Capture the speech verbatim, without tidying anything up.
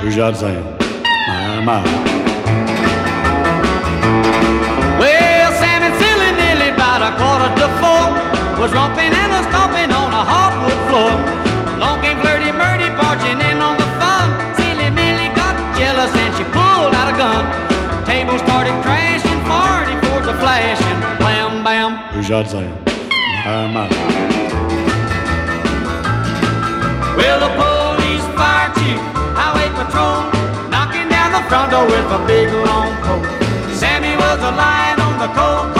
judiado Zé. My, my. Well, Sam and Silly nearly about a quarter to four was romping and a stomping on a hardwood floor. Long came Flirty Murdy barging in on the fun. Silly Millie got jealous and she pulled out a gun. Table started crashing, forty-fours a flashing. Blam, bam. Judiado Zé. My, my. Well, the police, fire chief, highway patrol, knocking down the front door with a big long pole. Sammy was a lying on the cold